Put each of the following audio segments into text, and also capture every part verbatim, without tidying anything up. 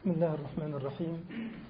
بسم الله الرحمن الرحيم.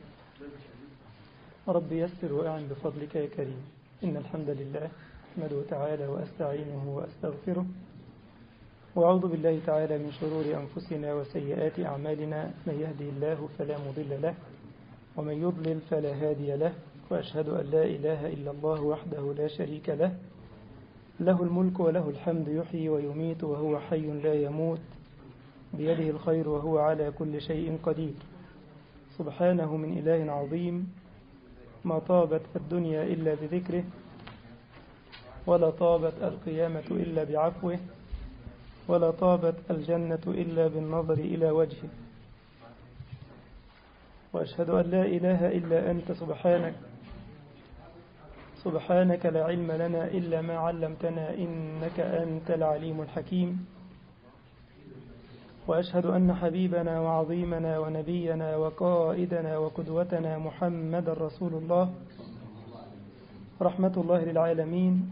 رب يسر وأعن بفضلك يا كريم. إن الحمد لله أحمده تعالى وأستعينه وأستغفره، وأعوذ بالله تعالى من شرور أنفسنا وسيئات أعمالنا، من يهدي الله فلا مضل له ومن يضلل فلا هادي له، وأشهد أن لا إله إلا الله وحده لا شريك له، له الملك وله الحمد، يحيي ويميت وهو حي لا يموت، بيده الخير وهو على كل شيء قدير. سبحانه من إله عظيم، ما طابت الدنيا إلا بذكره، ولا طابت القيامة إلا بعفوه، ولا طابت الجنة إلا بالنظر إلى وجهه. وأشهد أن لا إله إلا أنت سبحانك سبحانك لا علم لنا إلا ما علمتنا، إنك أنت العليم الحكيم. وأشهد أن حبيبنا وعظيمنا ونبينا وقائدنا وقدوتنا محمد رسول الله، رحمة الله للعالمين.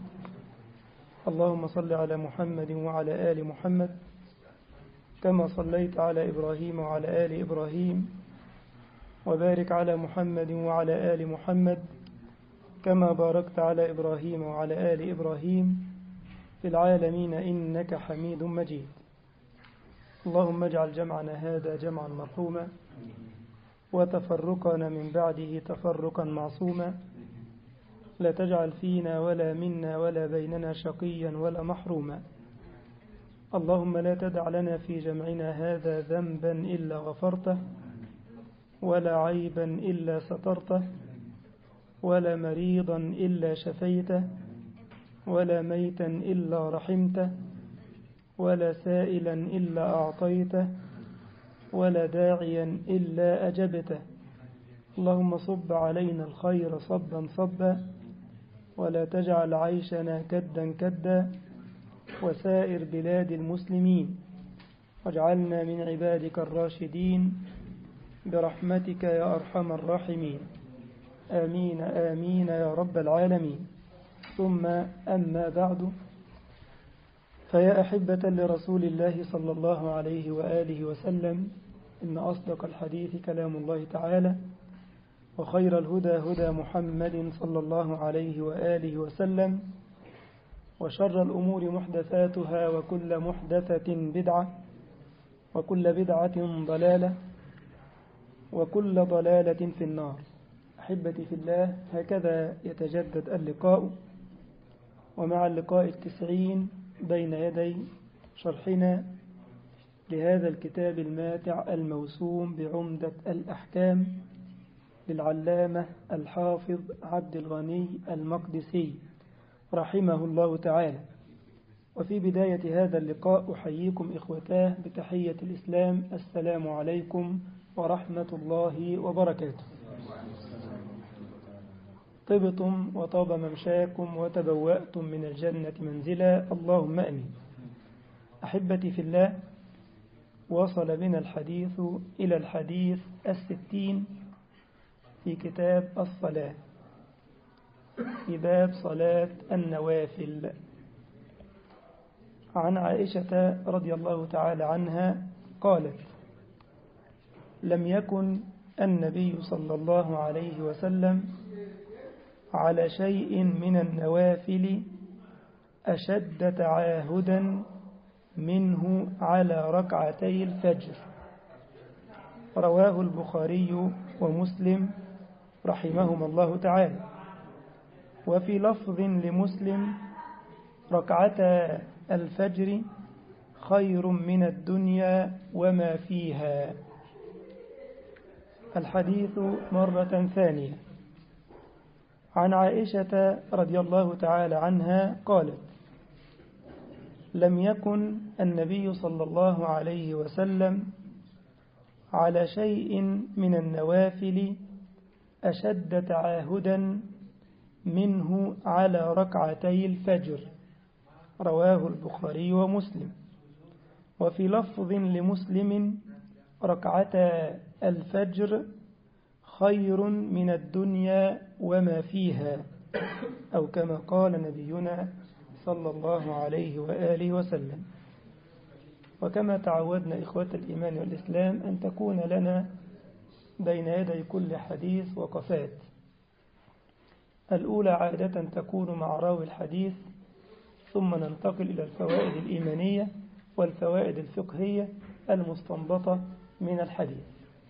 اللهم صل على محمد وعلى آل محمد كما صليت على إبراهيم وعلى آل إبراهيم، وبارك على محمد وعلى آل محمد كما باركت على إبراهيم وعلى آل إبراهيم في العالمين إنك حميد مجيد. اللهم اجعل جمعنا هذا جمعا مرحوما، وتفرقنا من بعده تفرقا معصوما، لا تجعل فينا ولا منا ولا بيننا شقيا ولا محروما. اللهم لا تدع لنا في جمعنا هذا ذنبا إلا غفرته، ولا عيبا إلا سترته، ولا مريضا إلا شفيته، ولا ميتا إلا رحمته، ولا سائلا إلا أعطيته، ولا داعيا إلا أجبته. اللهم صب علينا الخير صبا صبا، ولا تجعل عيشنا كدا كدا، وسائر بلاد المسلمين، واجعلنا من عبادك الراشدين برحمتك يا أرحم الراحمين. آمين آمين يا رب العالمين. ثم أما بعد، فيا أحبة لرسول الله صلى الله عليه وآله وسلم، إن أصدق الحديث كلام الله تعالى، وخير الهدى هدى محمد صلى الله عليه وآله وسلم، وشر الأمور محدثاتها، وكل محدثة بدعة، وكل بدعة ضلالة، وكل ضلالة في النار. أحبتي في الله، هكذا يتجدد اللقاء، ومع اللقاء التسعين بين يدي شرحنا لهذا الكتاب الماتع الموسوم بعمدة الأحكام للعلامة الحافظ عبد الغني المقدسي رحمه الله تعالى. وفي بداية هذا اللقاء أحييكم إخوتاه بتحية الإسلام، السلام عليكم ورحمة الله وبركاته. طبتم وطاب ممشاكم وتبوأتم من الجنة منزلا، اللهم أمين. أحبتي في الله، وصل بنا الحديث إلى الحديث الستين في كتاب الصلاة، في باب صلاة النوافل. عن عائشة رضي الله تعالى عنها قالت: لم يكن النبي صلى الله عليه وسلم على شيء من النوافل أشد تعاهدا منه على ركعتي الفجر. رواه البخاري ومسلم رحمهما الله تعالى. وفي لفظ لمسلم: ركعتا الفجر خير من الدنيا وما فيها. الحديث مرة ثانية. عن عائشة رضي الله تعالى عنها قالت: لم يكن النبي صلى الله عليه وسلم على شيء من النوافل أشد تعاهدا منه على ركعتي الفجر. رواه البخاري ومسلم. وفي لفظ لمسلم: ركعتا الفجر خير من الدنيا وما فيها، أو كما قال نبينا صلى الله عليه وآله وسلم. وكما تعودنا إخوة الإيمان والإسلام أن تكون لنا بين يدي كل حديث وقفات. الأولى عادة تكون مع راوي الحديث، ثم ننتقل إلى الفوائد الإيمانية والفوائد الفقهية المستنبطة من الحديث.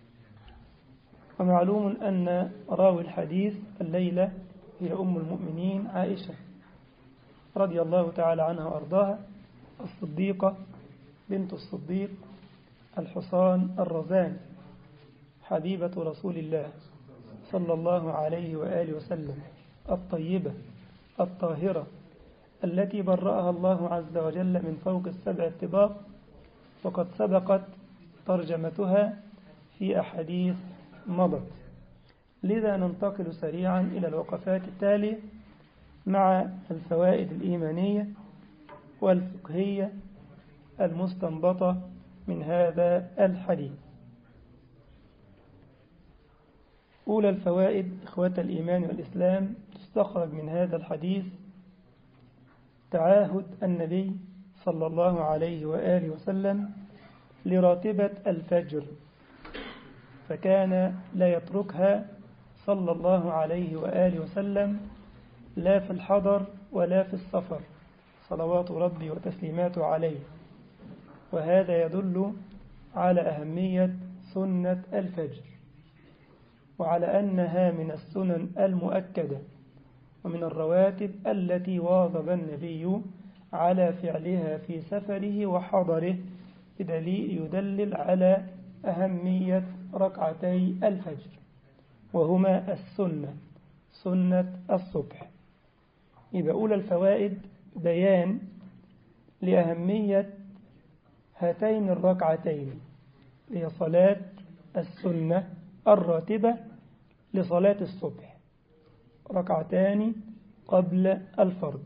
ومعلوم أن راوي الحديث الليلة هي أم المؤمنين عائشة رضي الله تعالى عنها وأرضاها، الصديقة بنت الصديق الحصان الرزان، حبيبة رسول الله صلى الله عليه وآله وسلم، الطيبة الطاهرة التي برأها الله عز وجل من فوق السبع الطباق، وقد سبقت ترجمتها في أحاديث مضت. لذا ننتقل سريعا إلى الوقفات التالية مع الفوائد الإيمانية والفقهية المستنبطة من هذا الحديث. أولى الفوائد إخوة الإيمان والإسلام تستخرج من هذا الحديث تعاهد النبي صلى الله عليه وآله وسلم لراتبة الفجر، فكان لا يتركها صلى الله عليه وآله وسلم لا في الحضر ولا في السفر، صلوات ربي وتسليماته عليه. وهذا يدل على أهمية سنة الفجر، وعلى أنها من السنن المؤكدة ومن الرواتب التي واظب النبي على فعلها في سفره وحضره، بدليل يدلل على أهمية ركعتي الفجر، وهما السنة سنة الصبح. يبقى أولى الفوائد بيان لأهمية هاتين الركعتين، هي صلاة السنة الراتبة لصلاة الصبح، ركعتان قبل الفرض.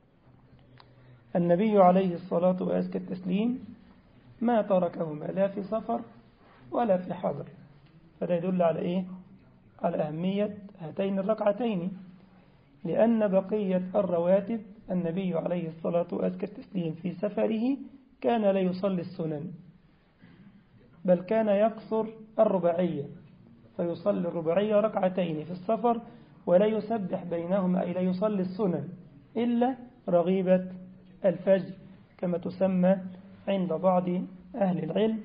النبي عليه الصلاة وأزكى التسليم ما تركهما لا في سفر ولا في حضر، فده يدل على إيه؟ على أهمية هاتين الركعتين، لأن بقية الرواتب النبي عليه الصلاة وأزكى التسليم في سفره كان لا يصلي السنن، بل كان يقصر الرباعية، فيصلي الرباعية ركعتين في السفر ولا يسبح بينهما، أي لا يصلي السنن إلا رغيبة الفجر كما تسمى عند بعض أهل العلم،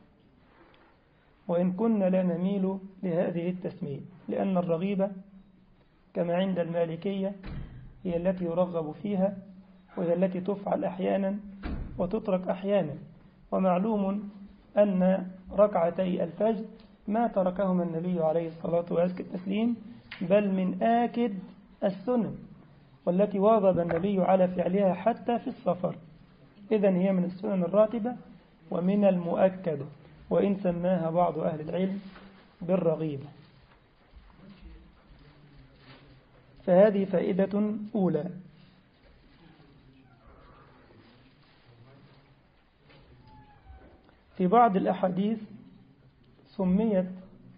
وإن كنا لا نميل لهذه التسمية، لأن الرغيبة كما عند المالكية هي التي يرغب فيها، وهي التي تفعل أحيانا وتترك أحيانا. ومعلوم أن ركعتي الفجر ما تركهما النبي عليه الصلاة والسلام، بل من آكد السنن والتي واظب النبي على فعلها حتى في السفر. إذن هي من السنن الراتبة ومن المؤكدة، وإن سماها بعض أهل العلم بالرغيبة. فهذه فائدة أولى. في بعض الأحاديث سميت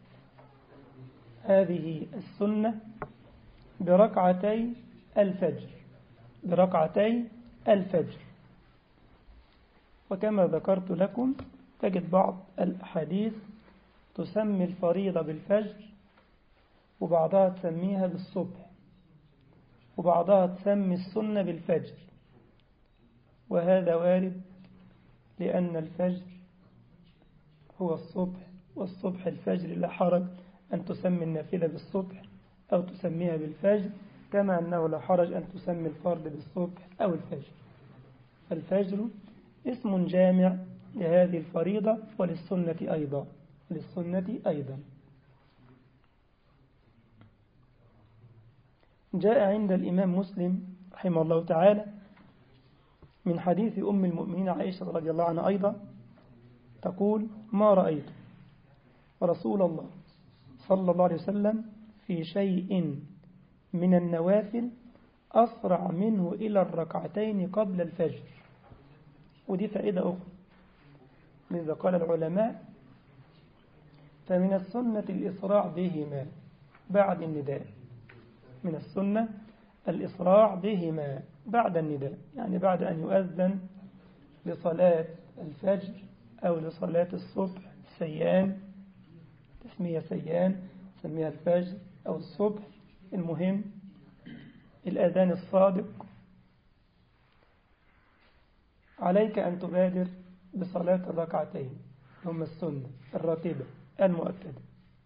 هذه السنة بركعتي الفجر بركعتي الفجر وكما ذكرت لكم تجد بعض الأحاديث تسمي الفريضة بالفجر، وبعضها تسميها بالصبح، وبعضها تسمي السنة بالفجر، وهذا وارد لأن الفجر هو الصبح، والصبح الفجر، لا حرج أن تسمي النافلة بالصبح أو تسميها بالفجر، كما أنه لا حرج أن تسمي الفرد بالصبح أو الفجر. فالفجر اسم جامع لهذه الفريضة وللسنة أيضا للسنة أيضا. جاء عند الإمام مسلم رحمه الله تعالى من حديث أم المؤمنين عائشة رضي الله عنها أيضا تقول: ما رأيت رسول الله صلى الله عليه وسلم في شيء من النوافل أسرع منه إلى الركعتين قبل الفجر. ودي فائدة أخرى، لذا قال العلماء: فمن السنة الإسراع بهما بعد النداء، من السنة الإسراع بهما بعد النداء، يعني بعد أن يؤذن لصلاة الفجر أو لصلاة الصبح سيئان سميها سيان، سميها الفجر أو الصبح، المهم الأذان الصادق عليك أن تبادر بصلاة الركعتين هم السنة الراتبة المؤكدة.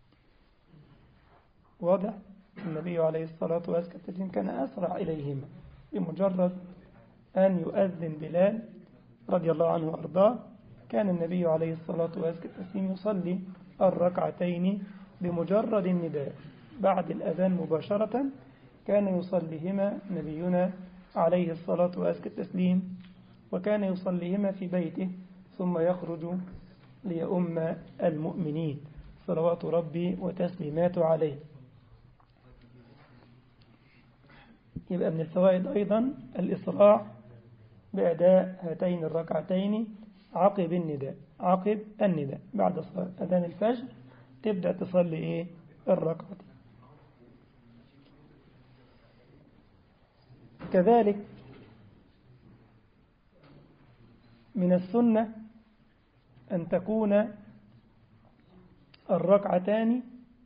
واضح؟ النبي عليه الصلاة والسلام كان أسرع إليهما بمجرد أن يؤذن بلال رضي الله عنه وأرضاه، كان النبي عليه الصلاة والسلام يصلي الركعتين بمجرد النداء بعد الأذان مباشرة، كان يصليهما نبينا عليه الصلاة والسلام، وكان يصليهما في بيته ثم يخرج ليؤم المؤمنين صلوات ربي وتسليماته عليه. يبقى من الفوائد أيضا الإسراع بأداء هاتين الركعتين عقب النداء، عقب النداء بعد أذان الفجر تبدأ تصلي إيه الركعتين. كذلك من السنة أن تكون الركعتان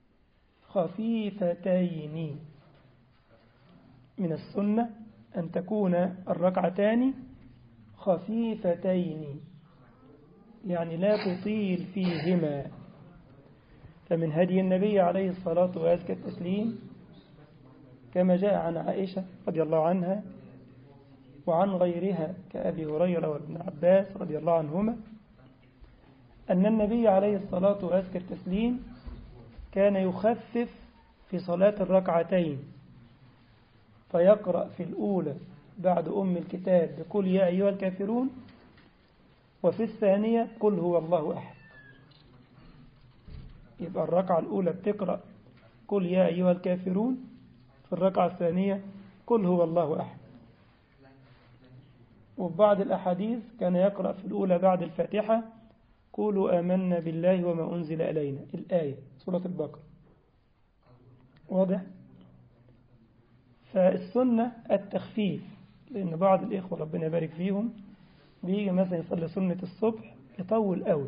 خفيفتين. من السنة أن تكون الركعتان خفيفتين، يعني لا تطيل فيهما. فمن هدي النبي عليه الصلاة والسلام كما جاء عن عائشة رضي الله عنها وعن غيرها كأبي هريرة وابن عباس رضي الله عنهما أن النبي عليه الصلاة والسلام كان يخفف في صلاة الركعتين، فيقرأ في الأولى بعد أم الكتاب بقل يا أيها الكافرون، وفي الثانية قل هو الله أحد. يبقى الركعة الأولى بتقرأ قل يا أيها الكافرون، في الركعة الثانية قل هو الله أحد. وفي بعض الأحاديث كان يقرأ في الأولى بعد الفاتحة قولوا آمنا بالله وما أنزل إلينا، الآية سورة البقرة. واضح؟ فالسنة التخفيف، لأن بعض الإخوة ربنا يبارك فيهم بيجي مثلا يصلي سنة الصبح يطول قوي،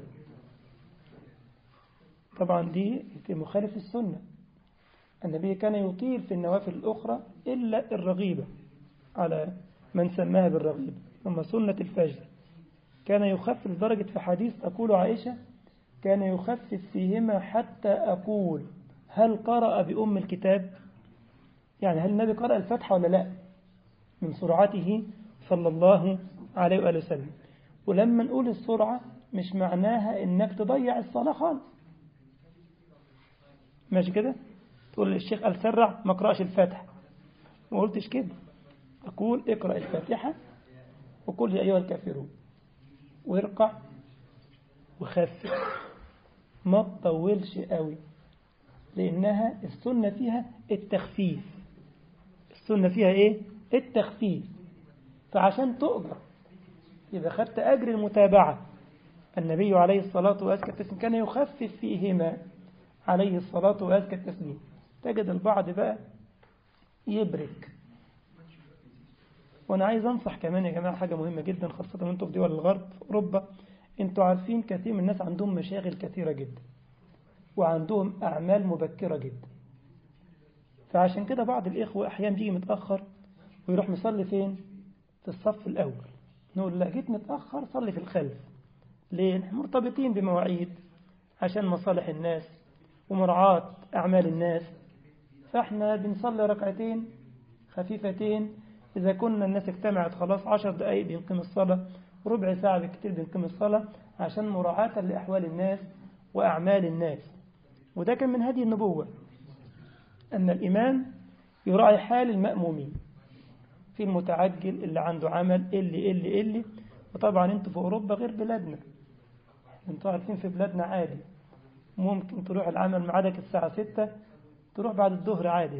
طبعا دي مخالف السنة. النبي كان يطيل في النوافل الأخرى إلا الرغيبة على من سماها بالرغيبة. ثم سنة الفجر كان يخفف درجة، في حديث أقول عائشة كان يخفف فيهما حتى أقول هل قرأ بأم الكتاب، يعني هل النبي قرأ الفتحة ولا لا، من سرعته صلى الله عليه وآله وسلم. ولما نقول السرعة مش معناها إنك تضيع الصلاة خالص، ماشي كده، تقول الشيخ قال سرع ما قرأش الفاتحة، ما قلتش كده، أقول اقرأ الفاتحة وقل يا أيها الكافرون وارقع وخفف، ما تطولش قوي، لأنها السنة فيها التخفيف، السنة فيها إيه؟ التخفيف. فعشان تؤجر إذا خدت أجر المتابعة، النبي عليه الصلاة والسلام كان يخفف فيهما عليه الصلاة والسلام. تجد البعض بقى يبرك. وأنا عايز أنصح كمان يا جماعة حاجة مهمة جدا، خاصة وانتم في دول الغرب في أوروبا، انتوا عارفين كثير من الناس عندهم مشاغل كثيرة جدا وعندهم أعمال مبكرة جدا. فعشان كده بعض الإخوة أحيانا بيجي متأخر ويروح مصلي فين؟ في الصف الأول. نقول لا جيت متأخر صلي في الخلف. ليه؟ نحن مرتبطين بمواعيد عشان مصالح الناس ومراعاة أعمال الناس، فإحنا بنصلي ركعتين خفيفتين. إذا كنا الناس اجتمعت خلاص عشر دقائق بنقيم الصلاة، ربع ساعة بكتير بنقيم الصلاة، عشان مراعاة لأحوال الناس وأعمال الناس. وده كان من هدي النبوة أن الإمام يراعي حال المأمومين، في المتعجل اللي عنده عمل اللي اللي اللي وطبعا انتوا في أوروبا غير بلادنا، انتوا عارفين في بلادنا عادي ممكن تروح العمل معادك الساعة ستة تروح بعد الظهر عادي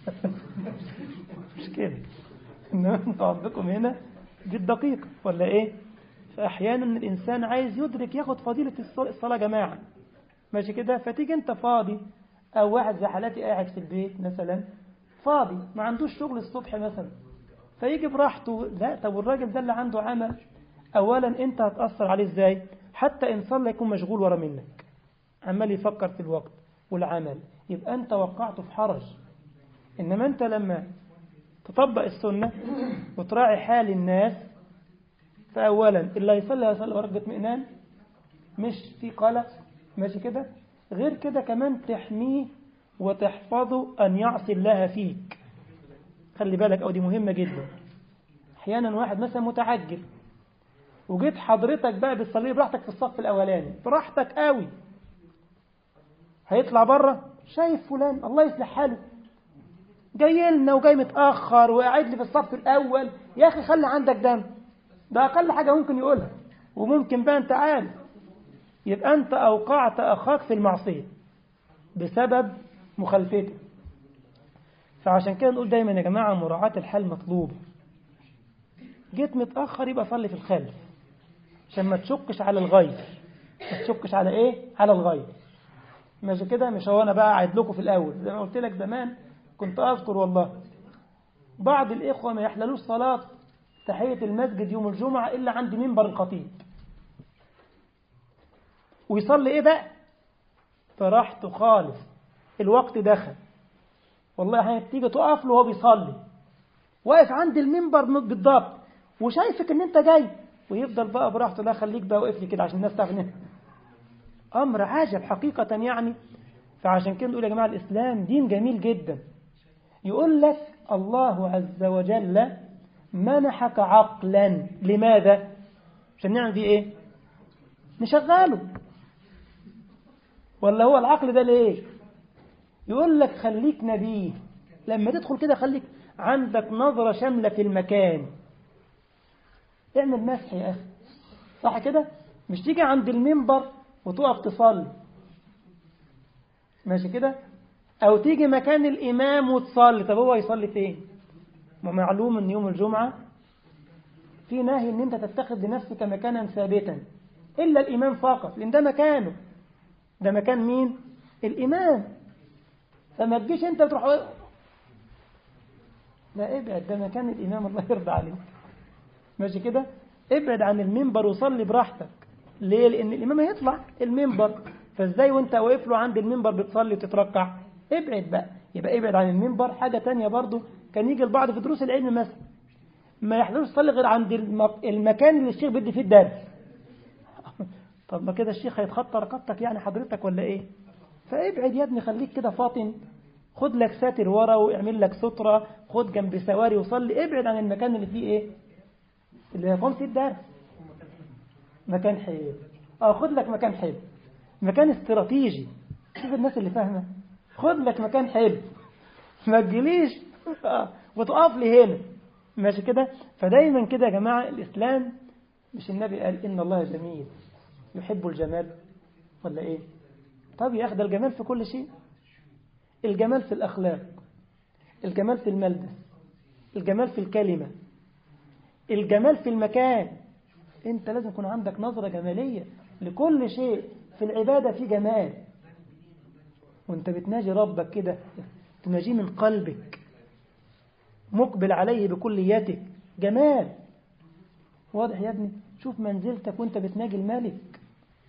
مش كده، إنما انتوا عندكم هنا دي الدقيقة ولا إيه؟ فأحيانا الإنسان عايز يدرك ياخد فضيلة الصلاة جماعة، ماشي كده، فتيجي انت فاضي أو واحد زي حالاتي قاعد في البيت مثلا فاضي ما عندوش شغل الصبح مثلا، فيجي براحته. لا، طب والراجل ده اللي عنده عمل أولا أنت هتأثر عليه إزاي؟ حتى إن صلى يكون مشغول ورا منك عمال يفكر في الوقت، والعمل، يبقى أنت وقعت في حرج. إنما أنت لما تطبق السنة وتراعي حال الناس، فأولا اللي يصلي يصلي ورقة اطمئنان، مش في قلق، ماشي كده. غير كده كمان تحميه وتحفظه أن يعصي الله فيك. خلي بالك، أو دي مهمة جدا. أحيانا واحد مثلا متعجل وجيت حضرتك بقى بتصلي براحتك في الصف الأولاني، براحتك قوي، هيطلع بره شايف فلان الله يصلح حاله جاي لنا وجاي متأخر وقاعد لي في الصف الأول، يا أخي خلي عندك دم، ده أقل حاجة ممكن يقولها، وممكن بقى أنت عارف. يبقى أنت أوقعت أخاك في المعصية بسبب مخالفته. فعشان كده نقول دايما يا جماعة مراعاة الحال مطلوبة. جيت متأخر يبقى صلي في الخلف عشان ما تشكش على الغير. ما تشكش على إيه؟ على الغير. ماشي كده. مش هو أنا بقى قاعد لكم في الأول زي ما قلت لك زمان. كنت أذكر والله بعض الإخوة ما يحللوش صلاة تحية المسجد يوم الجمعة إلا عند منبر الخطيب، ويصلي إيه بقى؟ فرحت خالص، الوقت دخل والله. هتيجي تقف له وهو بيصلي واقف عند المنبر بالضبط وشايفك ان انت جاي، ويفضل بقى براحته. لا خليك بقى واقف لي كده عشان الناس تعرف ان امر عجب حقيقة يعني. فعشان كده نقول يا جماعة الاسلام دين جميل جدا. يقول لك الله عز وجل منحك عقلا، لماذا؟ عشان نعمل بيه ايه؟ نشغله. ولا هو العقل ده ليه؟ يقول لك خليك نبيه، لما تدخل كده خليك عندك نظرة شاملة في المكان. اعمل مسح يا أخي، صح كده؟ مش تيجي عند المنبر وتقف تصلي، ماشي كده؟ أو تيجي مكان الإمام وتصلي. طب هو يصلي فين؟ ما معلوم أن يوم الجمعة في نهي أن أنت تتخذ لنفسك مكانا ثابتا إلا الإمام فقط، لأن ده مكانه. ده مكان مين؟ الإمام. فما تجيش أنت تروح لا، ابعد، ده مكان الإمام الله يرضى عليك، ماشي كده. ابعد عن المنبر وصلي براحتك. ليه؟ لأن الإمام هيطلع المنبر، فازاي وانت واقف له عند المنبر بتصلي وتتركع؟ ابعد بقى. يبقى ابعد عن المنبر. حاجة تانية برضو، كان يجي البعض في دروس العلم مثلا ما يحضرش يصلي غير عند المكان اللي الشيخ بيدي فيه الدرس. طب ما كده الشيخ هيتخطى رقبتك يعني حضرتك ولا ايه؟ فابعد يا ابني، خليك كده فاطن، خد لك ساتر ورا واعمل لك سترة، خد جنب سواري وصلي. ابعد عن المكان اللي فيه ايه؟ اللي هيقوم فيه الدرس. مكان حلو، اه خد لك مكان حلو، مكان استراتيجي. شوف الناس اللي فاهمه، خد لك مكان حلو، ما تجيليش وتقف لي هنا، ماشي كده. فدايما كده يا جماعه الاسلام، مش النبي قال ان الله جميل يحب الجمال ولا ايه؟ طب يا اخي ده الجمال في كل شيء. الجمال في الاخلاق، الجمال في الملبس، الجمال في الكلمه، الجمال في المكان. انت لازم يكون عندك نظرة جمالية لكل شيء. في العبادة في جمال، وانت بتناجي ربك كده تناجيه من قلبك مقبل عليه بكليتك، جمال. واضح يا ابني؟ شوف منزلتك وانت بتناجي الملك.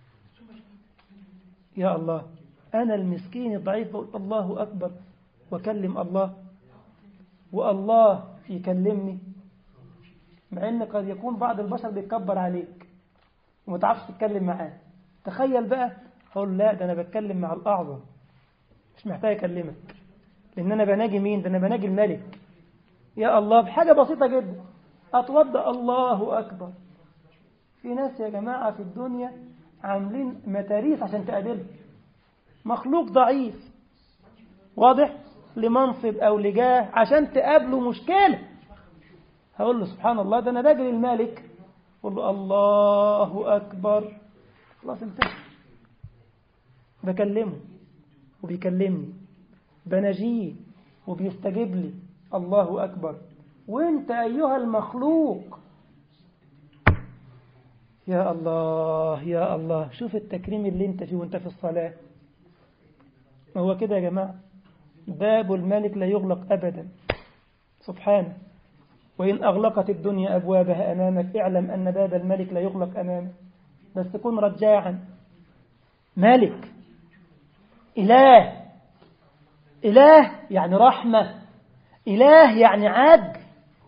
يا الله، انا المسكين الضعيف بقول الله اكبر وكلم الله، والله يكلمني، مع ان قد يكون بعض البشر بيتكبر عليك وما تعرفش تتكلم معاه. تخيل بقى، هقول لا ده انا بتكلم مع الاعظم، مش محتاج اكلمك، لان انا بناجي مين؟ ده انا بناجي الملك. يا الله، بحاجه بسيطه جدا اتوضا، الله اكبر. في ناس يا جماعه في الدنيا عاملين متاريس عشان تقابله، مخلوق ضعيف واضح لمنصب او لجاه عشان تقابله مشكله. هقول له سبحان الله، ده انا باجي للملك، قل له الله أكبر، خلاص انتهى. بكلمه وبيكلمني، بنجيه وبيستجيب لي، الله أكبر. وانت أيها المخلوق، يا الله يا الله، شوف التكريم اللي انت فيه وانت في الصلاة. هو كده يا جماعة، باب الملك لا يغلق أبدا سبحانه. وإن أغلقت الدنيا أبوابها أمامك اعلم أن باب الملك لا يغلق أمامك، بس تكون رجاعا. ملك، إله، إله يعني رحمة، إله يعني عدل.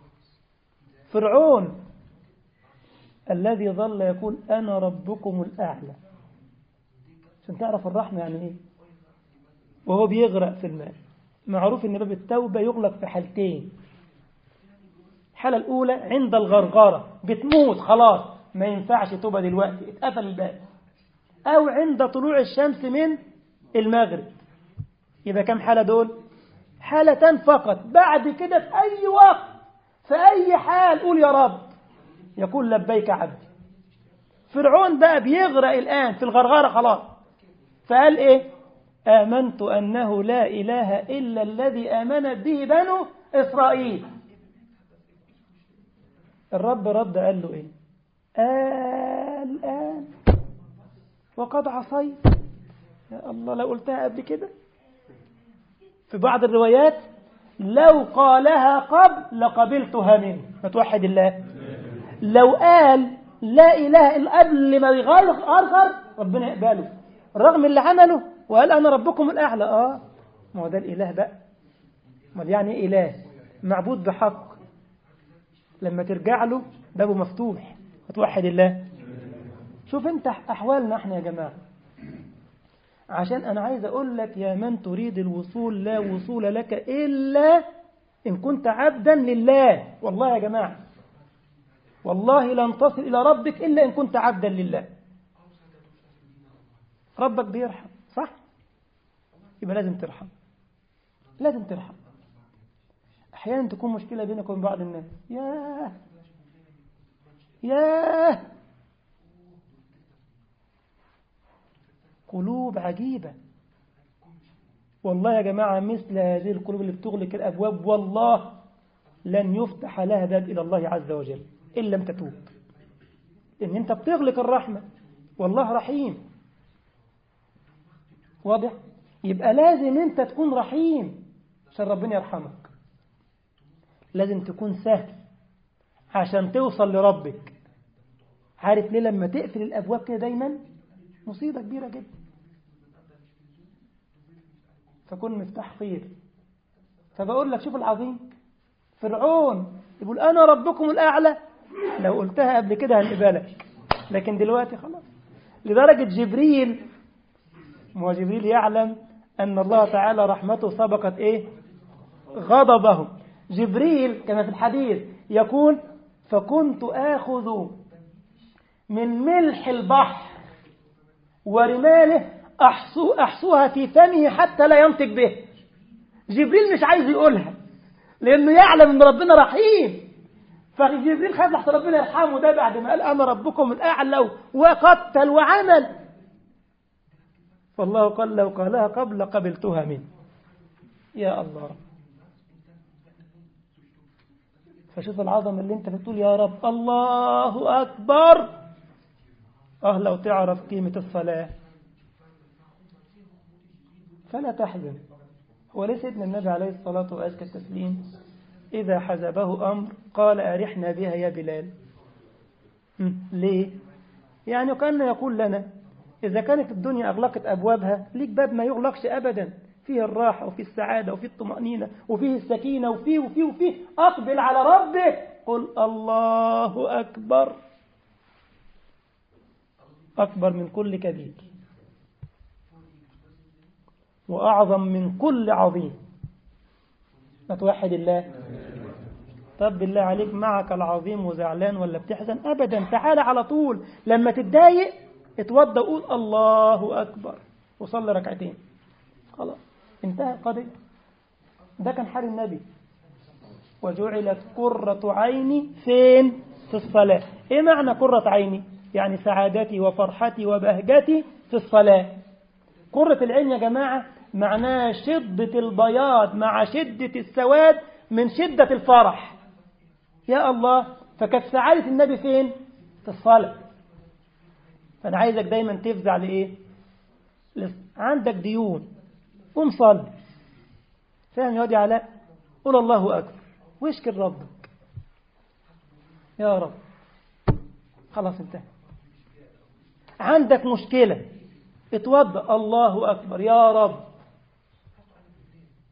فرعون الذي ظل يقول أنا ربكم الأعلى، عشان تعرف الرحمة يعني إيه، وهو بيغرق في الماء. معروف أن باب التوبة يغلق في حالتين. الحالة الأولى عند الغرغرة، بتموت خلاص ما ينفعش توبة دلوقتي، اتقفل الباب. أو عند طلوع الشمس من المغرب. يبقى كم حالة دول؟ حالتان فقط. بعد كده في أي وقت في أي حال قول يا رب، يقول لبيك عبدي. فرعون بقى بيغرق الآن في الغرغرة خلاص، فقال إيه؟ آمنت أنه لا إله إلا الذي آمنت به بنو إسرائيل. الرب رد قال له إيه؟ آه الآن وقد عصيت. يا الله، لو قلتها قبل كده. في بعض الروايات لو قالها قبل لقبلتها منه. ما توحد الله. لو قال لا إله إلا قبل ما يغرغر ربنا يقبله، رغم اللي عمله، وقال أنا ربكم الأعلى. آه ما هو ده الإله بقى. ما يعني إله معبود بحق، لما ترجع له بابه مفتوح. هتوحد الله. شوف انت أحوالنا احنا يا جماعة، عشان أنا عايز أقول لك يا من تريد الوصول لا وصول لك إلا إن كنت عبدا لله. والله يا جماعة، والله لن تصل إلى ربك إلا إن كنت عبدا لله. ربك بيرحم صح؟ يبقى لازم ترحم، لازم ترحم. أحيانا تكون مشكلة بينك وبين بعض الناس، ياه ياه قلوب عجيبة. والله يا جماعة مثل هذه القلوب اللي بتغلق الأبواب والله لن يفتح لها باب إلى الله عز وجل إن لم تتوب. إن أنت بتغلق الرحمة، والله رحيم. واضح؟ يبقى لازم أنت تكون رحيم عشان ربنا يرحمك. لازم تكون سهل عشان توصل لربك. عارف ليه لما تقفل الأبواب كده دايما مصيبة كبيرة جدا. فكن مفتاح خير. فبقول لك شوف العظيم، فرعون يقول أنا ربكم الأعلى. لو قلتها قبل كده هنقبلك، لكن دلوقتي خلاص. لدرجة جبريل، ما جبريل يعلم أن الله تعالى رحمته سبقت إيه؟ غضبه. جبريل كما في الحديث يقول فكنت آخذ من ملح البحر ورماله أحصو أحصوها في فمه حتى لا ينطق به. جبريل مش عايز يقولها لأنه يعلم أن ربنا رحيم. فجبريل خاف لحتى ربنا يرحمه ده بعد ما قال أنا ربكم الأعلى وقتل وعمل. فالله قال لو قالها قبل قبلتها منه. يا الله. فشوف العظمة اللي انت بتقول يا رب الله أكبر. اه لو تعرف قيمة الصلاة فلا تحزن. هو ليه سيدنا النبي عليه الصلاة وأزكى التسليم إذا حزبه أمر قال أرحنا بها يا بلال؟ ليه؟ يعني كان يقول لنا إذا كانت الدنيا أغلقت أبوابها ليك باب ما يغلقش أبدا، فيه الراحة وفيه السعادة وفيه الطمأنينة وفيه السكينة وفيه وفيه وفيه. أقبل على ربك، قل الله أكبر. أكبر من كل كبير وأعظم من كل عظيم. ما توحد الله. طب بالله عليك معك العظيم وزعلان ولا بتحزن؟ أبدا. تعال على طول لما تتضايق اتوضى وقول الله أكبر وصلي ركعتين، خلاص انتهى القضية. ده كان حال النبي. وجعلت قرة عيني فين؟ في الصلاة. ايه معنى قرة عيني؟ يعني سعادتي وفرحتي وبهجتي في الصلاة. قرة العين يا جماعة معناه شدة البياض مع شدة السواد من شدة الفرح. يا الله. فكانت سعادة النبي فين؟ في الصلاة. فأنا عايزك دايما تفزع لإيه؟ عندك ديون قم صلي. فاهم يا ودي علاء؟ قول الله أكبر واشكر ربك يا رب. خلاص انتهى. عندك مشكلة اتوضأ الله أكبر يا رب.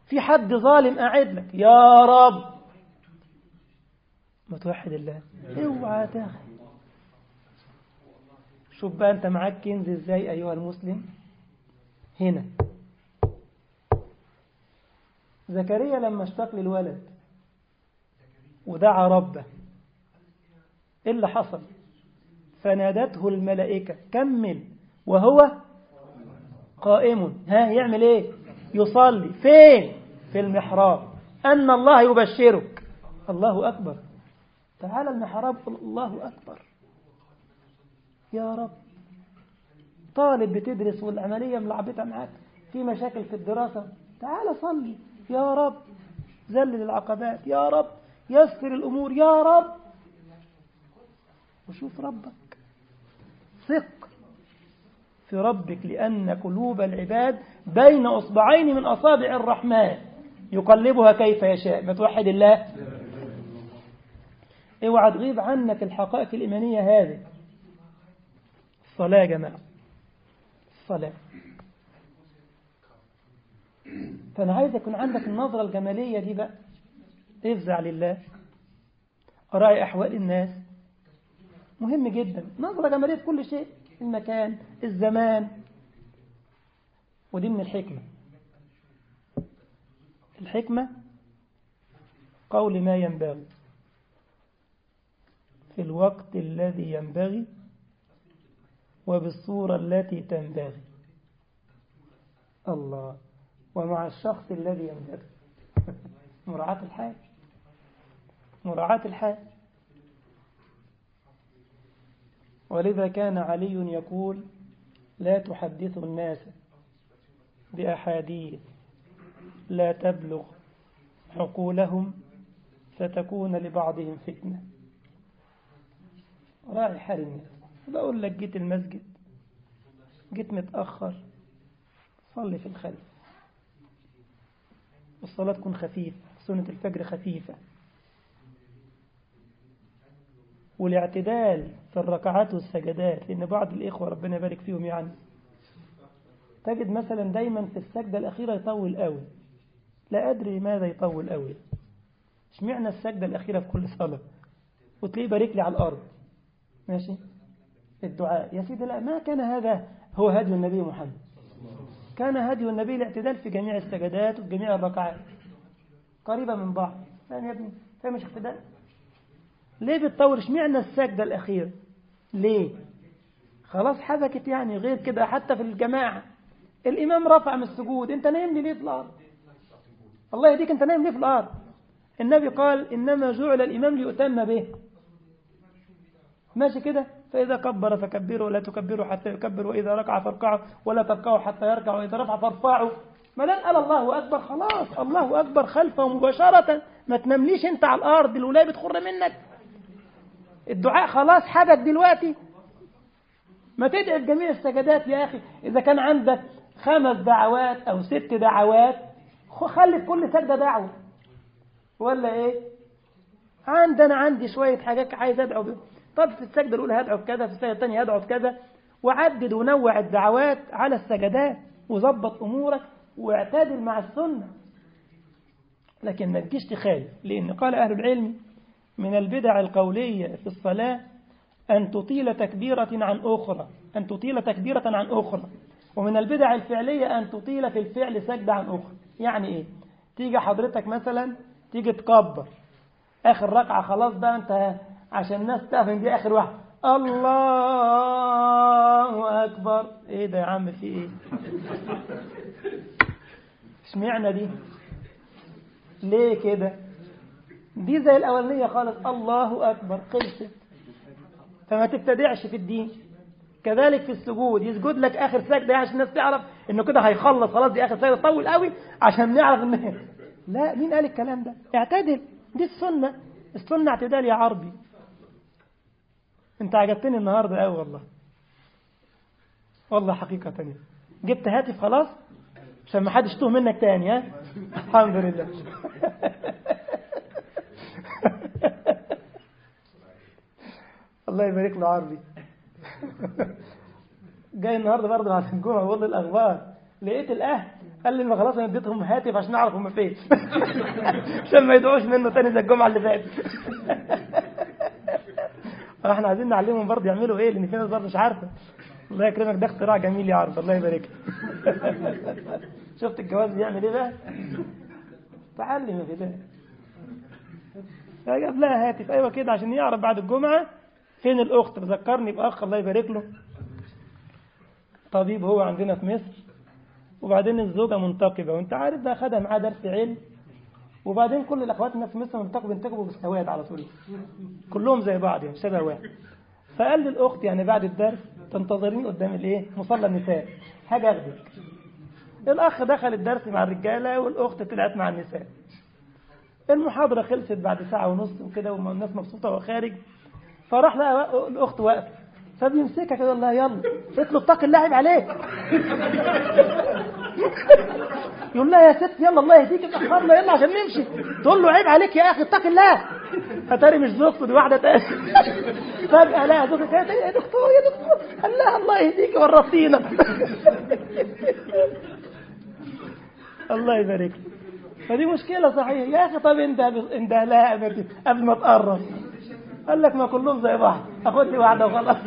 في حد ظالم قاعد لك، يا رب ما توحد الله، اوعى تاخد. شوف بقى انت معاك كنز ازاي ايها المسلم. هنا زكريا لما اشتاق للولد ودعا ربه، ايه اللي حصل؟ فنادته الملائكة، كمل، وهو قائم. ها يعمل ايه؟ يصلي فين؟ في المحراب، ان الله يبشرك. الله اكبر. تعالى المحراب، الله اكبر. يا رب، طالب بتدرس والعملية ملعبتها معاك، في مشاكل في الدراسة، تعالى صلي. يا رب ذلل العقبات، يا رب يسر الأمور، يا رب. وشوف ربك، ثق في ربك، لأن قلوب العباد بين أصبعين من أصابع الرحمن يقلبها كيف يشاء. ما توحد الله. اوعى تغيب عنك الحقائق الإيمانية هذه. الصلاة يا جماعة، الصلاة. فأنا عايز يكون عندك النظرة الجمالية دي بقى. افزع لله، أراعي أحوال الناس، مهم جدا. نظرة جمالية في كل شيء، المكان، الزمان. ودي من الحكمة. الحكمة قول ما ينبغي في الوقت الذي ينبغي وبالصورة التي تنبغي. الله. ومع الشخص الذي ينبغي. مراعاة الحال، مراعاة الحال. ولذا كان علي يقول: لا تحدثوا الناس بأحاديث لا تبلغ عقولهم فتكون لبعضهم فتنة. راعي حال الناس. بقول لك جيت المسجد، جيت متأخر، صلي في الخلف، والصلاة تكون خفيفة، سنة الفجر خفيفة، والاعتدال في الركعات والسجدات. لأن بعض الإخوة ربنا يبارك فيهم يعني تجد مثلا دايما في السجدة الأخيرة يطول قوي، لا أدري ماذا يطول قوي، اشمعنى السجدة الأخيرة في كل صلاة، وتلاقيه بارك لي على الأرض ماشي الدعاء. يا سيدي لا، ما كان هذا هو هدي النبي محمد. كان هدي النبي الاعتدال في جميع السجدات وفي جميع الركعات، قريبة من بعض. فاهم يا ابني؟ فاهم مش اعتدال؟ ليه بتطور؟ اشمعنى السجدة الأخيرة؟ ليه؟ خلاص حبكت يعني. غير كده حتى في الجماعة الإمام رفع من السجود، أنت نايم لي ليه في الأرض؟ الله يهديك، أنت نايم ليه في الأرض؟ النبي قال: إنما جعل الإمام ليؤتم به. ماشي كده؟ فإذا كبر فكبروا ولا تكبروا حتى يكبر، وإذا ركع فاركعوا ولا تركعوا حتى يركع، وإذا رفع فارفعوا. ما دام قال الله أكبر خلاص الله أكبر خلفه مباشرة. ما تنمليش أنت على الأرض، الولاية بتخر منك. الدعاء خلاص حدث دلوقتي. ما تدعي جميع السجدات يا أخي. إذا كان عندك خمس دعوات أو ست دعوات، خلي كل سجدة دعوة، ولا إيه؟ عندنا عندي شوية حاجات عايز أدعو بها. طب في السجدة الأولى هدعو بكذا، في السجدة الثانية هدعو بكذا، وعدد ونوع الدعوات على السجدات، وظبط أمورك واعتدل مع السنة. لكن ما تجيش تخالف، لأن قال أهل العلم: من البدع القولية في الصلاة أن تطيل تكبيرة عن أخرى، أن تطيل تكبيرة عن أخرى. ومن البدع الفعلية أن تطيل في الفعل سجدة عن أخرى. يعني إيه؟ تيجي حضرتك مثلا تيجي تكبر آخر ركعة، خلاص بقى أنت عشان الناس تفهم دي آخر واحد، الله أكبر. إيه ده يا عم؟ في إيه؟ اشمعنى دي؟ ليه كده؟ دي زي الأولانية خالص، الله أكبر، خلصت. فما تبتدعش في الدين. كذلك في السجود، يسجد لك آخر سجدة عشان الناس تعرف إنه كده هيخلص خلاص، دي آخر سجدة طول قوي عشان نعرف إن لا. مين قال الكلام ده؟ اعتدل، دي السنة. السنة اعتدال يا عربي. انت عجبتني النهاردة قوي والله، والله حقيقة تانية. جبت هاتف خلاص عشان ما حدش يتوه منك تاني. ها الحمد لله. الله يبارك له عربي. جاي النهارده برضه بعد الجمعة بقول الأخبار، لقيت الأهل قال لي ما خلاص انا اديتهم هاتف عشان اعرف هم فين عشان ما يدعوش منه تاني زي الجمعه اللي فاتت. احنا عايزين نعلمهم برضه يعملوا ايه، لان في ناس برضه مش عارفه. الله يكرمك، ده اختراع جميل يا عرب، الله يبارك. شفت الجواز بيعمل ايه بقى؟ تعلم في ده. فجاب لها هاتف ايوه كده عشان يعرف بعد الجمعه فين الاخت. بذكرني باخ الله يبارك له، طبيب هو عندنا في مصر، وبعدين الزوجه منتقبه، وانت عارف ده خدها معاه درس علم، وبعدين كل الاخوات الناس في مصر منتقبه بينتقبوا بالسواد على طول، كلهم زي بعض يعني شبه واحد. فقال للاخت يعني بعد الدرس تنتظرين قدام الايه مصلى النساء، حاجه اخدك. الاخ دخل الدرس مع الرجاله والاخت طلعت مع النساء. المحاضره خلصت بعد ساعه ونص وكده والناس مبسوطه وخارج، فراح لقى الاخت واقفه، فبيمسكها كده الله يلا اطلب اتق الله عيب عليك. يقول لها يا ست يلا الله يهديك اتاخرنا يلا عشان نمشي، تقول له عيب عليك يا اخي اتق الله. اتاري مش زوجته دي واحده تانية. فجاه لا زوجته يا دكتور يا دكتور قال لها الله يهديك ورطينا. الله يبارك. فدي مشكله صحيح يا اخي. طب انت انت لها قبل ما تقرب، قال لك ما كلهم زي بعض اخد لي واحده وخلاص.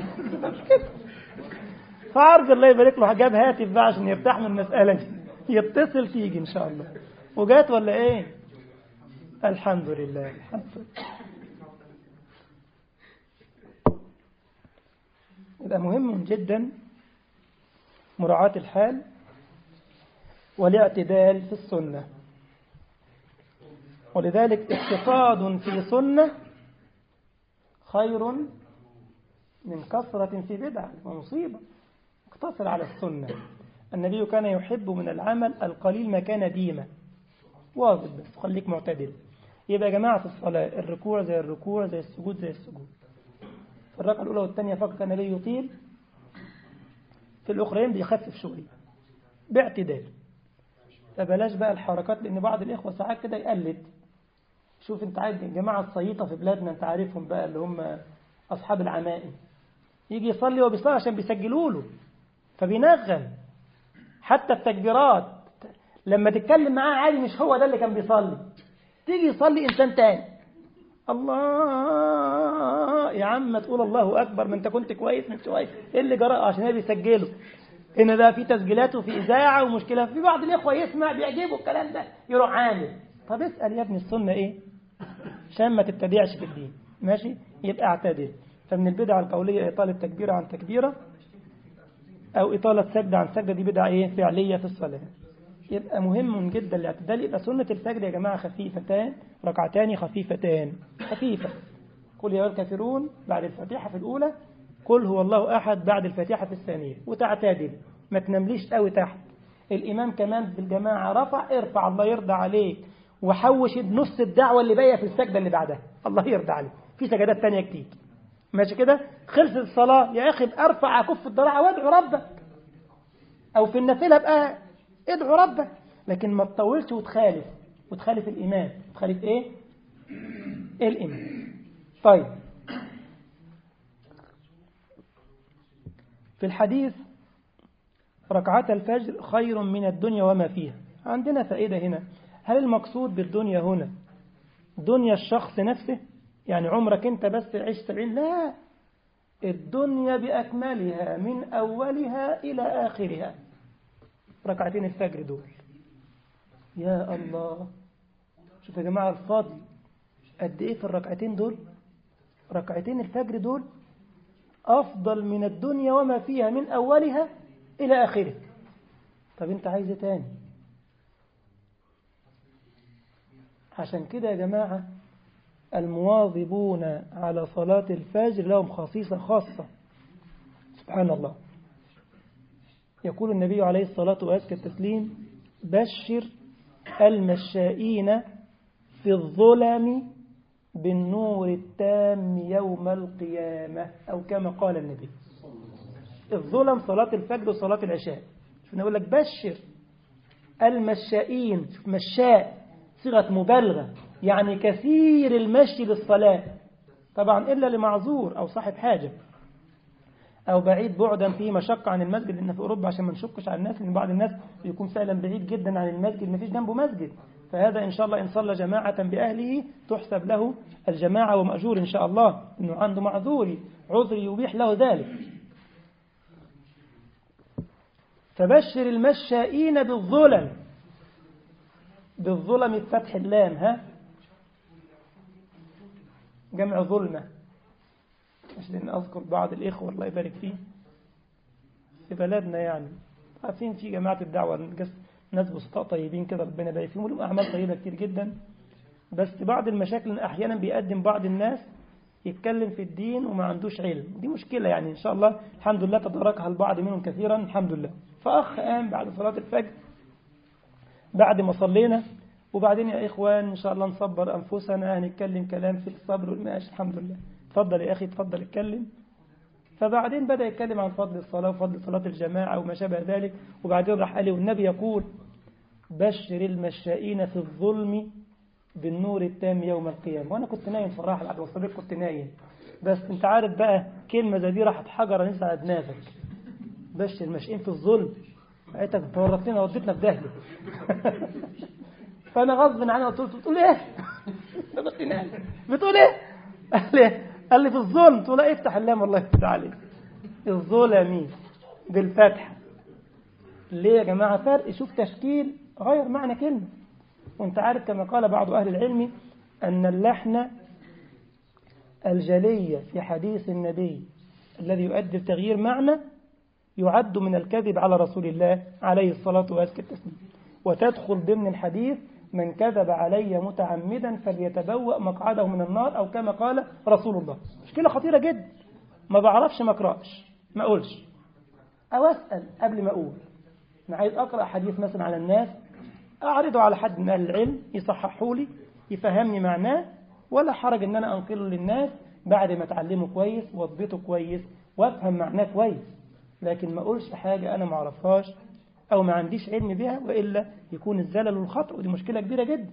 فعرض الله يبارك له جاب هاتف بقى عشان يرتاح من المساله دي، يتصل تيجي ان شاء الله. وجات ولا ايه؟ الحمد لله الحمد لله. يبقى مهم جدا مراعاة الحال والاعتدال في السنة، ولذلك اقتصاد في سنة خير من كثرة في بدعة ومصيبة. اقتصر على السنة. النبي كان يحب من العمل القليل ما كان ديما، واظب بس خليك معتدل. يبقى يا جماعة في الصلاة الركوع زي الركوع زي السجود زي السجود. في الركعة الأولى والثانية فقط كان النبي يطيل، في الأخرين بيخفف شوية باعتدال. فبلاش بقى الحركات، لأن بعض الإخوة ساعات كده يقلد. شوف انت عارف جماعة الصييطة في بلادنا انت عارفهم بقى اللي هم أصحاب العمائم، يجي يصلي وبيصلي عشان بيسجلوا له فبينغم. حتى التكبيرات لما تتكلم معاه عادي مش هو ده اللي كان بيصلي، تيجي يصلي إنسان تاني الله يا عم تقول الله أكبر، ما انت كنت كويس من شوية ايه اللي جرى؟ عشان هي بيسجله. هنا ده في تسجيلات وفي إذاعة ومشكلة. في بعض الإخوة يسمع بيعجبه الكلام ده يروح عامل. طب اسأل يا ابني السنة ايه عشان ما تتبعش في الدين. ماشي يبقى اعتدل. فمن البدعة القولية إطالة تكبيرة عن تكبيرة أو إطالة سجدة عن سجدة، دي بدعة إيه فعلية في الصلاة. يبقى مهم جدا الاعتدال. يبقى سنة الفجر يا جماعة خفيفتان، ركعتان خفيفتان خفيفة. قل يا الكافرون بعد الفاتحة في الأولى، قل هو الله أحد بعد الفاتحة في الثانية، وتعتدل ما تنمليش قوي تحت. الإمام كمان بالجماعة رفع ارفع الله يرضى عليك، وحوش نص الدعوة اللي باقيه في السجدة اللي بعدها الله يرضى عليك. في سجدات تانية كتير ماشي كده. خلصت الصلاة يا أخي ارفع كف الضراعة وادعو ربك، أو في النافلة بقى ادعو ربك، لكن ما تطولش وتخالف وتخالف الإمام. تخالف إيه؟ الإمام. طيب في الحديث ركعات الفجر خير من الدنيا وما فيها. عندنا فائدة هنا. هل المقصود بالدنيا هنا دنيا الشخص نفسه؟ يعني عمرك انت بس عيش سبعين؟ لا، الدنيا بأكملها من أولها إلى آخرها. ركعتين الفجر دول يا الله، شوف يا جماعة الفضل قد إيه في الركعتين دول. ركعتين الفجر دول أفضل من الدنيا وما فيها من أولها إلى آخرها. طب أنت عايز تاني؟ عشان كده يا جماعة المواظبون على صلاة الفجر لهم خصيصة خاصة. سبحان الله. يقول النبي عليه الصلاة وأزكى التسليم: بشر المشائين في الظلم بالنور التام يوم القيامة، أو كما قال النبي. الظلم صلاة الفجر وصلاة العشاء. شوف نقول لك بشر المشائين، مشاء صيغة مبالغة يعني كثير المشي للصلاة، طبعا إلا لمعذور أو صاحب حاجة. أو بعيد بعدا فيه مشقة عن المسجد، لأن في أوروبا عشان ما نشقش على الناس، لأن بعض الناس يكون فعلا بعيد جدا عن المسجد ما فيش جنبه مسجد، فهذا إن شاء الله إن صلى جماعة بأهله تحسب له الجماعة ومأجور إن شاء الله، إنه عنده معذور عذر يبيح له ذلك. فبشر المشائين بالظلم، بالظلم بفتح اللام، ها جمع ظلمة، عشان أذكر بعض الإخوة الله يبارك فيه في بلدنا، يعني عارفين في جماعة الدعوة ناس بسطاء طيبين كده ربنا يبارك فيهم ولهم أعمال طيبة كتير جدا، بس بعض المشاكل أحيانا بيقدم بعض الناس يتكلم في الدين وما عندوش علم، دي مشكلة يعني. إن شاء الله الحمد لله تداركها البعض منهم كثيرا الحمد لله. فأخ قام بعد صلاة الفجر بعد ما صلينا، وبعدين يا إخوان إن شاء الله نصبر أنفسنا، هنتكلم كلام في الصبر والمعاش الحمد لله، تفضل يا أخي تفضل اتكلم. فبعدين بدأ يتكلم عن فضل الصلاة وفضل صلاة الجماعة وما شابه ذلك، وبعدين راح قال والنبي يقول بشر المشائين في الظلم بالنور التام يوم القيامة. وأنا كنت نايم صراحة بعد وصلت كنت نايم، بس أنت عارف بقى كلمة زي دي راحت حجرة نزل على دماغك، بشر المشائين في الظلم، لقيتك تورطتنا وديتنا في دهلة. فأنا غصب عني قلت له بتقول إيه؟ بتقول إيه؟ قال لي قال لي في الظلم. تقول له افتح اللام والله يفتح عليك، الظلمي بالفتح. ليه يا جماعة؟ فرق، شوف تشكيل غير معنى كلمة. وانت عارف كما قال بعض أهل العلم أن اللحن الجلي في حديث النبي الذي يؤدي تغيير معنى يعد من الكذب على رسول الله عليه الصلاة والسلام، وتدخل ضمن الحديث من كذب علي متعمدا فليتبوأ مقعده من النار، أو كما قال رسول الله. مشكلة خطيرة جدا، ما بعرفش ما اقراش ما أقولش، أو أسأل قبل ما أقول. أنا عايز أقرأ حديث مثلا على الناس، أعرضه على حد من أهل العلم يصححوا لي يفهمني معناه، ولا حرج أن أنا أنقله للناس بعد ما أتعلمه كويس واضبطه كويس وأفهم معناه كويس، لكن ما أقولش حاجة أنا ما أعرفهاش أو ما عنديش علم بها، وإلا يكون الزلل والخطأ، ودي مشكلة كبيرة جدا.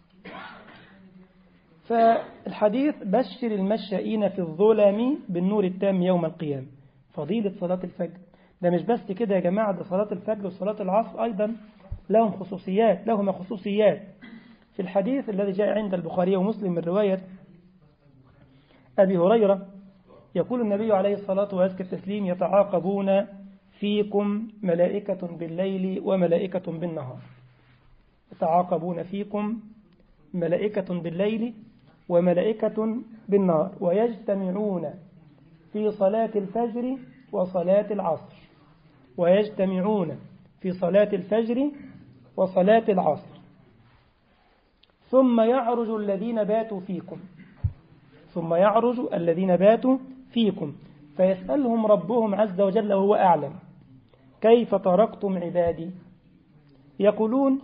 فالحديث بشر المشائين في الظلم بالنور التام يوم القيامة. فضيلة صلاة الفجر ده مش بس كده يا جماعة، ده صلاة الفجر وصلاة العصر أيضا لهم خصوصيات لهما خصوصيات. في الحديث الذي جاء عند البخاري ومسلم من رواية أبي هريرة يقول النبي عليه الصلاة والتسليم يتعاقبون فيكم ملائكة بالليل وملائكة بالنهار، يتعاقبون فيكم ملائكة بالليل وملائكة بالنهار، ويجتمعون في صلاة الفجر وصلاة العصر، ويجتمعون في صلاة الفجر وصلاة العصر، ثم يعرج الذين باتوا فيكم ثم يعرج الذين باتوا فيكم فيسألهم ربهم عز وجل وهو أعلم كيف تركتم عبادي؟ يقولون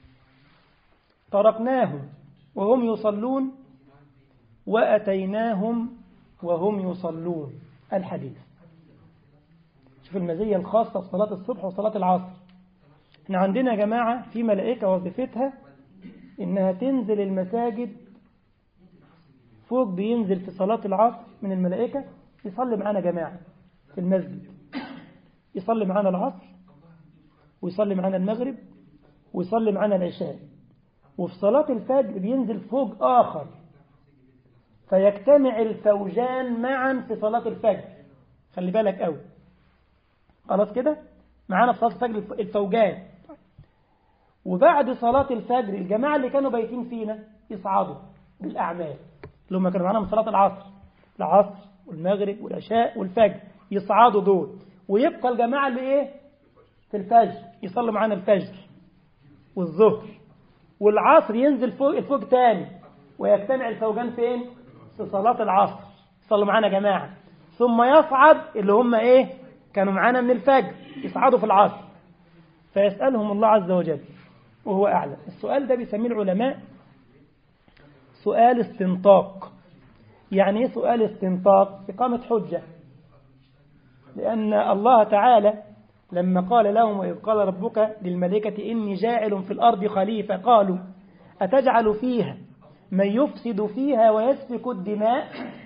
تركناهم وهم يصلون وأتيناهم وهم يصلون. الحديث. شوف المزية الخاصة في صلاة الصبح وصلاة العصر. احنا عندنا يا جماعة في ملائكة وظيفتها إنها تنزل المساجد، فوق بينزل في صلاة العصر من الملائكة يصلي معنا جماعة في المسجد، يصلي معنا العصر ويصلي معنا المغرب ويصلي معنا العشاء. وفي صلاة الفجر بينزل فوق آخر فيجتمع الفوجان معا في صلاة الفجر. خلي بالك قوي، خلاص كده معانا في صلاة الفجر الفوجان. وبعد صلاة الفجر الجماعة اللي كانوا بايتين فينا يصعدوا بالأعمال اللي هم كانوا معانا من صلاة العصر، العصر والمغرب والعشاء والفجر، يصعدوا دول، ويبقى الجماعة اللي ايه في الفجر يصلوا معانا الفجر والظهر والعصر، ينزل فوق الفوق تاني ويجتمع الفوجان فين؟ في صلاة العصر يصلوا معانا جماعة، ثم يصعد اللي هم ايه كانوا معانا من الفجر يصعدوا في العصر، فيسألهم الله عز وجل وهو أعلم. السؤال ده بيسميه العلماء سؤال استنطاق. يعني ايه سؤال استنطاق؟ إقامة حجة، لأن الله تعالى لما قال لهم وإذ قال ربك للملائكة إني جاعل في الأرض خليفة قالوا أتجعل فيها من يفسد فيها ويسفك الدماء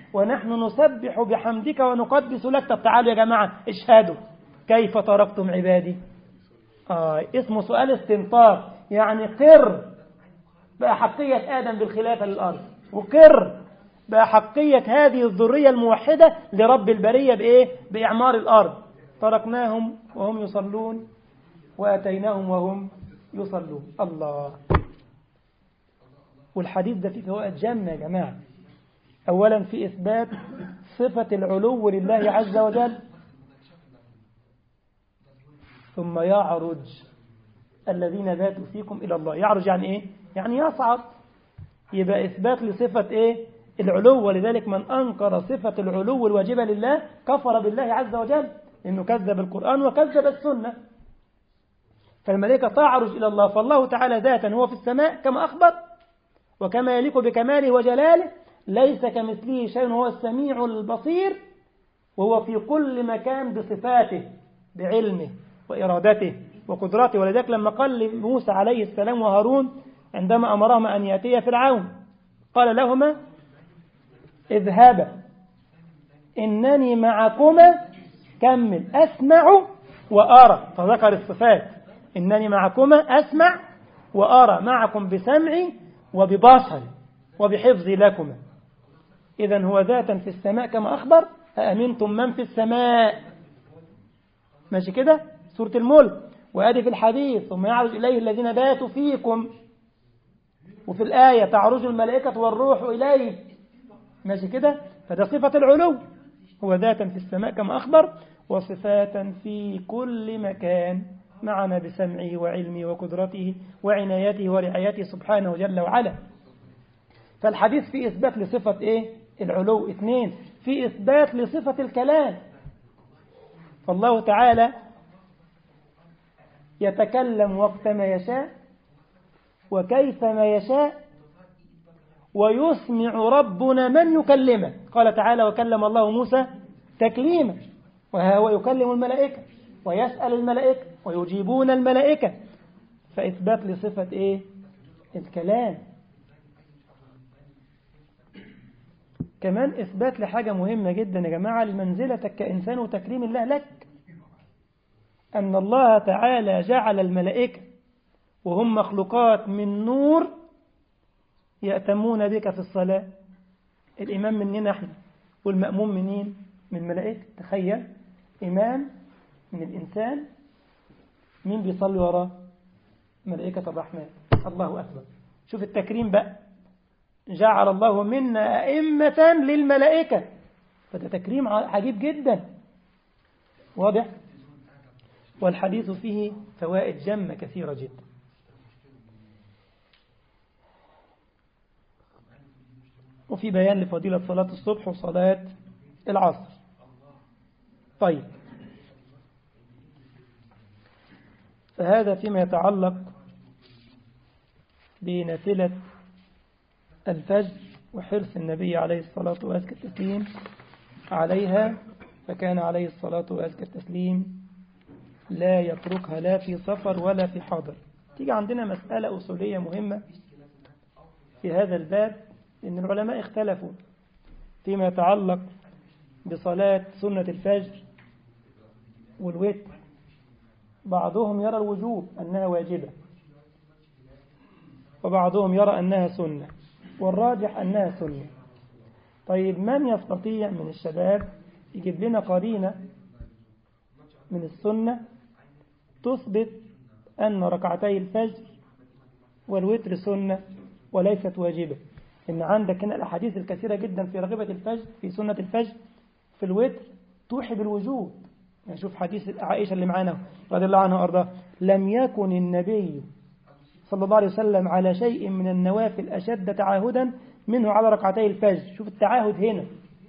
ونحن نسبح بحمدك ونقدس لك. طب تعالوا يا جماعة اشهدوا كيف تركتم عبادي. آه اسمه سؤال استنطار، يعني قر بأحقية آدم بالخلافة للأرض، وقر بأحقية هذه الذرية الموحدة لرب البرية بإيه؟ بإعمار الأرض. تركناهم وهم يصلون وأتيناهم وهم يصلون. الله. والحديث ده فيه فوائد جامة يا جماعة. أولا في إثبات صفة العلو لله عز وجل، ثم يعرج الذين باتوا فيكم إلى الله. يعرج يعني إيه؟ يعني يصعد. يبقى إثبات لصفة إيه؟ العلو. ولذلك من أنكر صفة العلو الواجبة لله كفر بالله عز وجل، إنه كذب القرآن وكذب السنة. فالملائكة تعرج إلى الله، فالله تعالى ذاتا هو في السماء كما أخبر، وكما يليق بكماله وجلاله، ليس كمثله شيء، هو السميع البصير، وهو في كل مكان بصفاته بعلمه وإرادته وقدرته. ولذلك لما قال لموسى عليه السلام وهارون عندما أمرهما أن يأتي فرعون، قال لهما اذهبا إنني معكما كمل أسمع وأرى. فذكر الصفات، إنني معكما أسمع وأرى، معكم بسمعي وببصري وبحفظي لكما. إذن هو ذاتا في السماء كما أخبر. أأمنتم من في السماء، ماشي كده سورة الملك. وأدي في الحديث ثم يعرج إليه الذين باتوا فيكم، وفي الآية تعرج الملائكة والروح إليه، ماشي كده. فده صفة العلو، هو ذاتا في السماء كما أخبر، وصفاتا في كل مكان معنا بسمعه وعلمه وقدرته وعنايته ورعايته سبحانه جل وعلا. فالحديث في إثبات لصفة إيه؟ العلو. اثنين، في إثبات لصفة الكلام. فالله تعالى يتكلم وقت ما يشاء وكيف ما يشاء، ويسمع ربنا من يكلمه. قال تعالى وكلم الله موسى تكليما، وهو يكلم الملائكة ويسأل الملائكة ويجيبون الملائكة. فإثبات لصفة إيه؟ الكلام. كمان إثبات لحاجة مهمة جدا يا جماعة، لمنزلتك كإنسان وتكريم الله لك، أن الله تعالى جعل الملائكة وهم مخلوقات من نور يأتمون بك في الصلاة. الإمام مننا احنا، والمأموم منين؟ من الملائكة. تخيل إمام من الإنسان، مين بيصلي وراه؟ ملائكة الرحمن. الله أكبر. شوف التكريم بقى، جعل الله منا أئمة للملائكة، فده تكريم عجيب جدا. واضح؟ والحديث فيه فوائد جمة كثيرة جدا. وفي بيان لفضيلة صلاة الصبح وصلاة العصر. طيب، فهذا فيما يتعلق بنافلة الفجر وحرص النبي عليه الصلاة وأزكى التسليم عليها. فكان عليه الصلاة وأزكى التسليم لا يتركها لا في سفر ولا في حضر. تيجي عندنا مسألة أصولية مهمة في هذا الباب، إن العلماء اختلفوا فيما يتعلق بصلاة سنة الفجر والوتر. بعضهم يرى الوجوب أنها واجبة، وبعضهم يرى أنها سنة، والراجح أنها سنة. طيب، من يستطيع من الشباب يجيب لنا قرينة من السنة تثبت أن ركعتي الفجر والوتر سنة وليست واجبة؟ إن عندك هنا الأحاديث الكثيرة جدا في رغبة الفجر، في سنة الفجر، في الوتر، توحي بالوجوب. يعني شوف حديث عائشة اللي معانا رضي الله عنها وأرضاها: لم يكن النبي صلى الله عليه وسلم على شيء من النوافل أشد تعاهدا منه على ركعتي الفجر. شوف التعاهد هنا.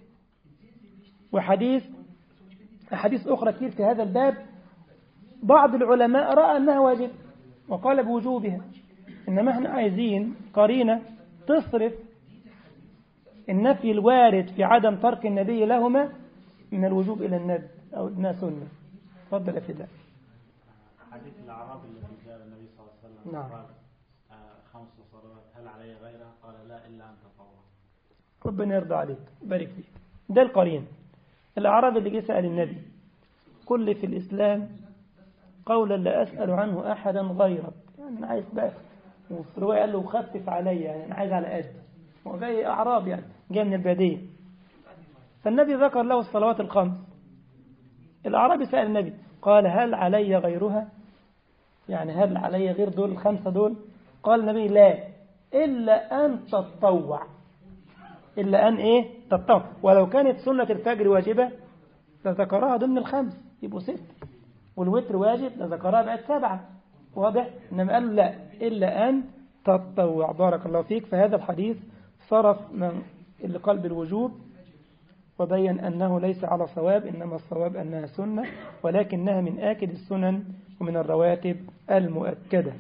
وحديث أحاديث أخرى كثير في هذا الباب. بعض العلماء رأى أنها واجب وقال بوجوبها، إنما احنا عايزين قرينة تصرف النفي الوارد في عدم ترك النبي لهما من الوجوب إلى الندب أو إنها سنة. تفضل يا فداء. حديث الأعرابي الذي جاء النبي صلى الله عليه وسلم نعم. قال خمس صلوات هل علي غيرها؟ قال لا إلا أن تطوع. ربنا يرضى عليك بارك فيك. ده القرين. الأعرابي اللي جه سأل النبي كل في الإسلام قولا لا أسأل عنه أحدا غيرك، يعني أنا عايز بقى، وفي رواية قال له خفف علي، يعني أنا عايز على قد، هو جاي أعراب يعني جاي من البادية. فالنبي ذكر له الصلوات الخمس. الأعرابي سأل النبي قال هل علي غيرها، يعني هل علي غير دول الخمسة دول؟ قال النبي لا إلا أن تتطوع، إلا أن إيه تتطوع، ولو كانت سنة الفجر واجبة لذكرها ضمن الخمس يبقوا ست، والوتر واجب لذكرها بقت سبعة، واضح؟ إنما قالوا لا إلا أن تتطوع. بارك الله فيك. فهذا الحديث صرف من اللي قال بالوجوب وبين أنه ليس على صواب، إنما الصواب أنها سنة ولكنها من آكد السنن ومن الرواتب المؤكدة.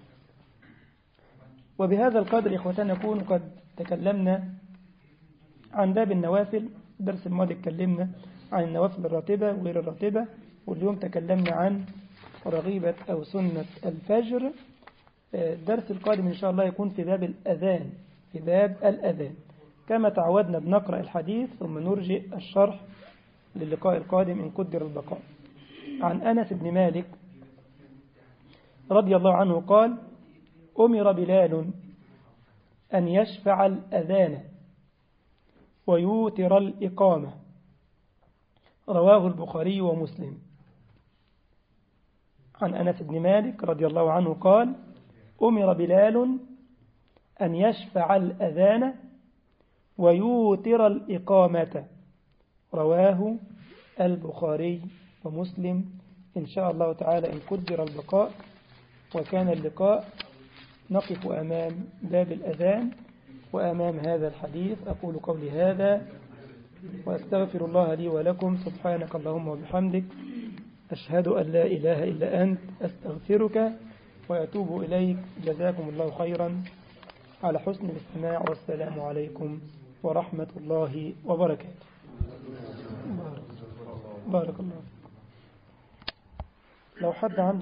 وبهذا القدر إخوتنا نكون قد تكلمنا عن باب النوافل. الدرس الماضي تكلمنا عن النوافل الراتبة وغير الراتبة، واليوم تكلمنا عن رغيبة أو سنة الفجر. الدرس القادم إن شاء الله يكون في باب الأذان، في باب الأذان كما تعودنا بنقرأ الحديث ثم نرجئ الشرح للقاء القادم إن قدر البقاء. عن أنس بن مالك رضي الله عنه قال أمر بلال أن يشفع الأذان ويوتر الإقامة، رواه البخاري ومسلم. عن أنس بن مالك رضي الله عنه قال أمر بلال أن يشفع الأذان ويوتر الإقامة، رواه البخاري ومسلم. إن شاء الله تعالى إن قدر البقاء وكان اللقاء نقف أمام باب الأذان وأمام هذا الحديث. أقول قولي هذا وأستغفر الله لي ولكم. سبحانك اللهم وبحمدك، أشهد أن لا إله إلا أنت، أستغفرك وأتوب إليك. جزاكم الله خيرا على حسن الاستماع، والسلام عليكم ورحمة الله وبركاته. بارك, بارك الله. لو حد عنده